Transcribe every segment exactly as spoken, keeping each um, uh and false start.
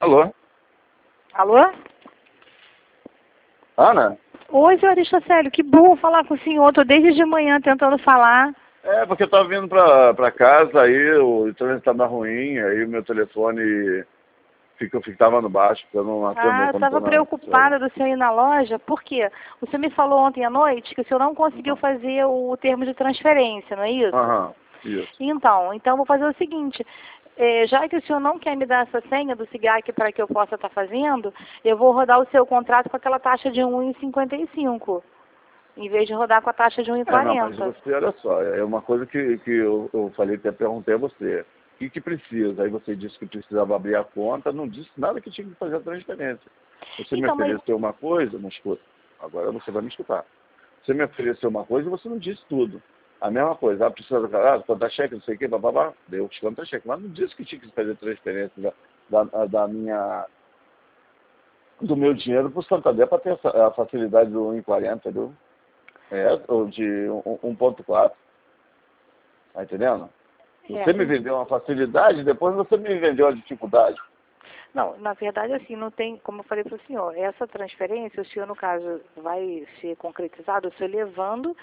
Alô? Alô? Ana? Oi, senhor Aristocélio, que bom falar com o senhor. Estou desde de manhã tentando falar. É, porque eu tava vindo pra, pra casa, aí o trânsito tava ruim, aí o meu telefone fica, ficava no baixo, porque eu não atendo Ah, eu quando tô estava na preocupada estrada. do senhor ir na loja. Por quê? O senhor me falou ontem à noite que o senhor não conseguiu fazer o termo de transferência, não é isso? Aham, isso. Então, então eu vou fazer o seguinte. eh, já que o senhor não quer me dar essa senha do SIGAC para que eu possa estar fazendo, eu vou rodar o seu contrato com aquela taxa de um real e cinquenta e cinco, em vez de rodar com a taxa de um real e É, não, mas quarenta. você, olha só, é uma coisa que, que eu, eu falei, até perguntei a você. O que, que precisa? Aí você disse que precisava abrir a conta, não disse nada que tinha que fazer a transferência. Você me Então, mas ofereceu uma coisa, não escuta. Agora você vai me escutar. Você me ofereceu uma coisa e você não disse tudo. A mesma coisa, ah, precisa ah, contra-cheque, não sei o quê, bababá, deu os contra-cheque. Mas não disse que tinha que fazer transferência da, da, da minha, do meu dinheiro para o Santander para ter essa, a facilidade do um e quarenta, entendeu? É, ou de um ponto quatro, tá entendendo? Você é, me vendeu uma facilidade, depois você me vendeu a dificuldade. não, na verdade, assim, não tem, como eu falei para o senhor, essa transferência, o senhor, no caso, vai ser concretizado, o senhor levando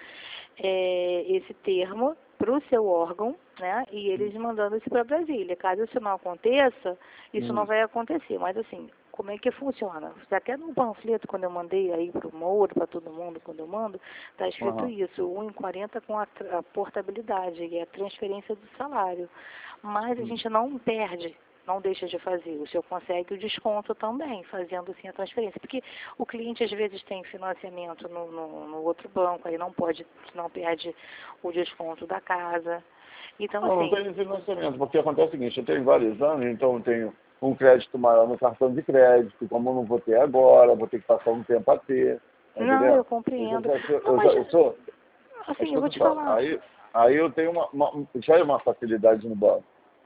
eh, esse termo para o seu órgão, né, e eles mandando isso para Brasília. Caso isso não aconteça, isso não Hum. vai acontecer. Mas, assim, como é que funciona? Até no panfleto, quando eu mandei aí para o Mouro, para todo mundo, quando eu mando, está escrito Uhum. isso, um real e quarenta com a, tra- a portabilidade, e a transferência do salário. Mas a Hum. gente não perde, não deixa de fazer. O senhor consegue o desconto também, fazendo assim a transferência. Porque o cliente às vezes tem financiamento no, no, no outro banco, aí não pode, não perde o desconto da casa. Então, Não, não assim, tenho financiamento, porque acontece o seguinte, eu tenho vários anos, então eu tenho um crédito maior no cartão de crédito, como eu não vou ter agora, vou ter que passar um tempo a ter, tá não, entendendo? eu Eu já, compreendo. já- Não, eu já, mas, eu sou, assim, eu vou escuta te só, falar. aí, aí eu tenho uma, uma, já é uma facilidade no banco.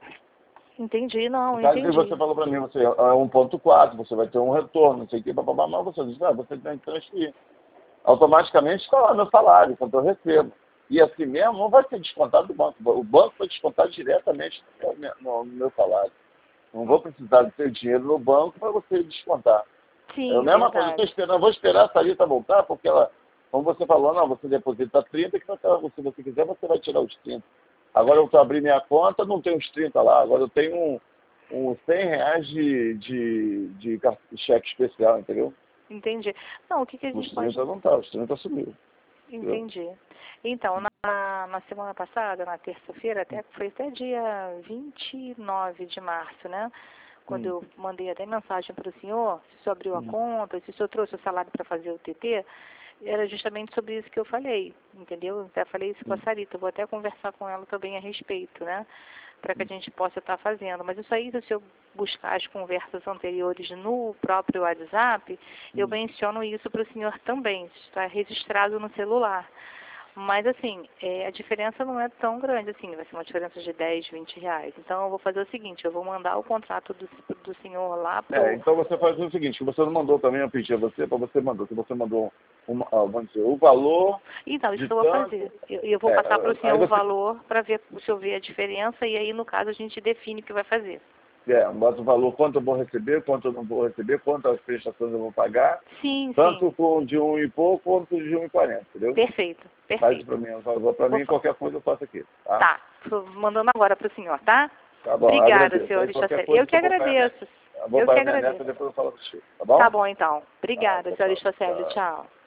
Entendi, No não, caso que entendi. você falou para mim, você é um ponto quatro, você vai ter um retorno, não sei o que, bababá, mas você diz, ah, você tem que transferir. Automaticamente está lá meu salário, quanto eu recebo. E assim mesmo não vai ser descontado do banco. O banco vai descontar diretamente no meu, no meu salário. Não vou precisar de ter dinheiro no banco para você descontar. É a Sim, mesma coisa, eu estou verdade. esperando, eu vou esperar a Thalita voltar, porque ela, como você falou, não, você deposita trinta, que se você quiser, você vai tirar os trinta. Agora eu estou abrindo minha conta, não tem os trinta lá, agora eu tenho um, um cem reais de, de, de, car- cheque especial, entendeu? Entendi. Não, o que que a Os gente pode... trinta não tá, os trinta sumiu, entendeu? Entendi. Então, na, na semana passada, na terça-feira, até foi até dia vinte e nove de março, né? Quando Hum, eu mandei até mensagem para o senhor, se o senhor abriu a hum, conta, se o senhor trouxe o salário para fazer o T T, era justamente sobre isso que eu falei, entendeu? Até falei isso com a hum. Sarita, eu vou até conversar com ela também a respeito, né? Para que a gente possa estar fazendo. Mas isso aí, se eu buscar as conversas anteriores no próprio WhatsApp, eu Hum. menciono isso para o senhor também, está registrado no celular. Mas, assim, é, a diferença não é tão grande, assim, vai ser uma diferença de dez, vinte reais. Então, eu vou fazer o seguinte, eu vou mandar o contrato do, do senhor lá É, pro... então você faz o seguinte, que você não mandou também, eu pedi a você, para você mandou, que você mandou uma, ah, vamos dizer, o valor Então, isso de que eu vou fazer. tanto. Eu, eu vou É, passar para o aí senhor o você valor para ver o senhor ver a diferença e aí, no caso, a gente define o que vai fazer. é, bota o valor, quanto eu vou receber, quanto eu não vou receber, quantas prestações eu vou pagar, Sim, tanto sim. com de um e pouco quanto de um e quarenta, entendeu? Perfeito, Faz isso perfeito. para mim, por favor, para Vou, mim, fa- qualquer coisa eu faço aqui, tá? tá, tô mandando agora para o senhor, tá? Tá bom, Obrigada, agradeço. senhor Aí qualquer Estaceli. coisa Eu que que eu vou para a minha, agradeço. eu vou Eu que para a minha neta, agradeço. depois eu falo com você, tá Tá bom? bom, então. Tá, Obrigada, tchau, senhor tchau. Estaceli. Tchau. Tchau.